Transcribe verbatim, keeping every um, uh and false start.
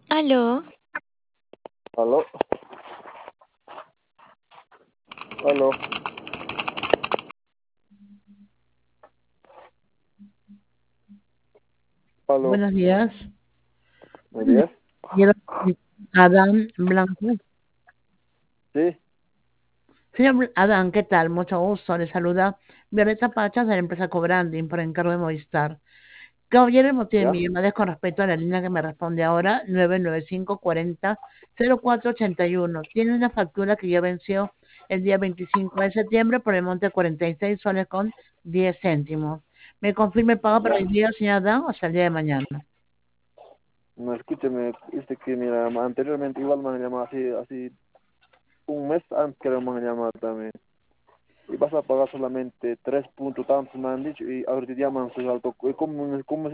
Aló, Aló, aló, aló. Buenos días. ¿Me oyes? Quiero- Adán Blanco. Sí, Señor Bl- Adán, ¿qué tal? Mucho gusto. Le saluda Violeta Pachas de la empresa Cobranding por encargo de Movistar. Caballero, el motivo de ya. mi llamada es con respecto a la línea que me responde ahora, nueve nueve cinco cuatro cero cero cuatro ochenta y uno. Tiene una factura que ya venció el día veinticinco de septiembre por el monte de cuarenta y seis soles con diez céntimos. ¿Me confirma el pago para Ya. hoy día, señor Adán, o hasta el día de mañana? No, escúcheme, este que mira, anteriormente igual me han llamado así, así, un mes antes que me han llamado también. Y vas a pagar solamente tres puntos tantos me han dicho y ahorita llaman su alto. ¿Cómo, cómo